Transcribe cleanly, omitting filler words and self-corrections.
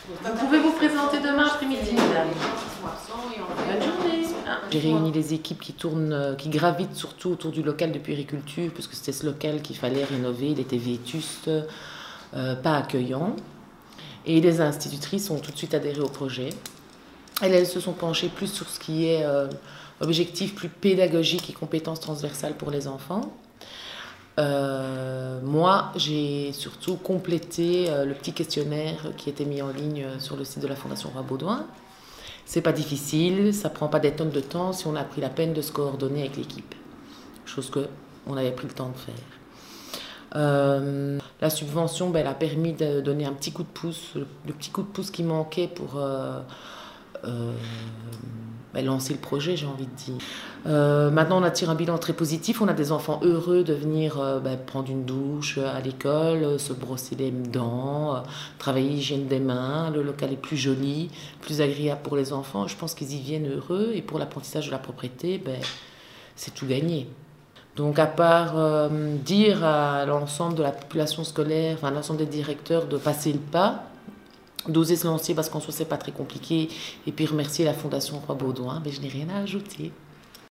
Vous pouvez vous présenter demain après-midi, mesdames. Bonne journée. J'ai réuni les équipes qui gravitent surtout autour du local de puériculture, parce que c'était ce local qu'il fallait rénover. Il était vétuste, pas accueillant. Et les institutrices ont tout de suite adhéré au projet. Elles se sont penchées plus sur ce qui est objectif plus pédagogique et compétences transversales pour les enfants. Moi, j'ai surtout complété le petit questionnaire qui était mis en ligne sur le site de la Fondation Roi Baudouin. C'est pas difficile, ça prend pas des tonnes de temps si on a pris la peine de se coordonner avec l'équipe. Chose qu'on avait pris le temps de faire. La subvention, elle a permis de donner un petit coup de pouce, le petit coup de pouce qui manquait pour lancer le projet, j'ai envie de dire. Maintenant, on attire un bilan très positif. On a des enfants heureux de venir prendre une douche à l'école, se brosser les dents, travailler l'hygiène des mains. Le local est plus joli, plus agréable pour les enfants. Je pense qu'ils y viennent heureux. Et pour l'apprentissage de la propriété, c'est tout gagné. Donc, à part dire à l'ensemble de la population scolaire, enfin, à l'ensemble des directeurs de passer le pas, d'oser se lancer parce qu'en soi, c'est pas très compliqué, et puis remercier la Fondation Roi Baudouin, je n'ai rien à ajouter.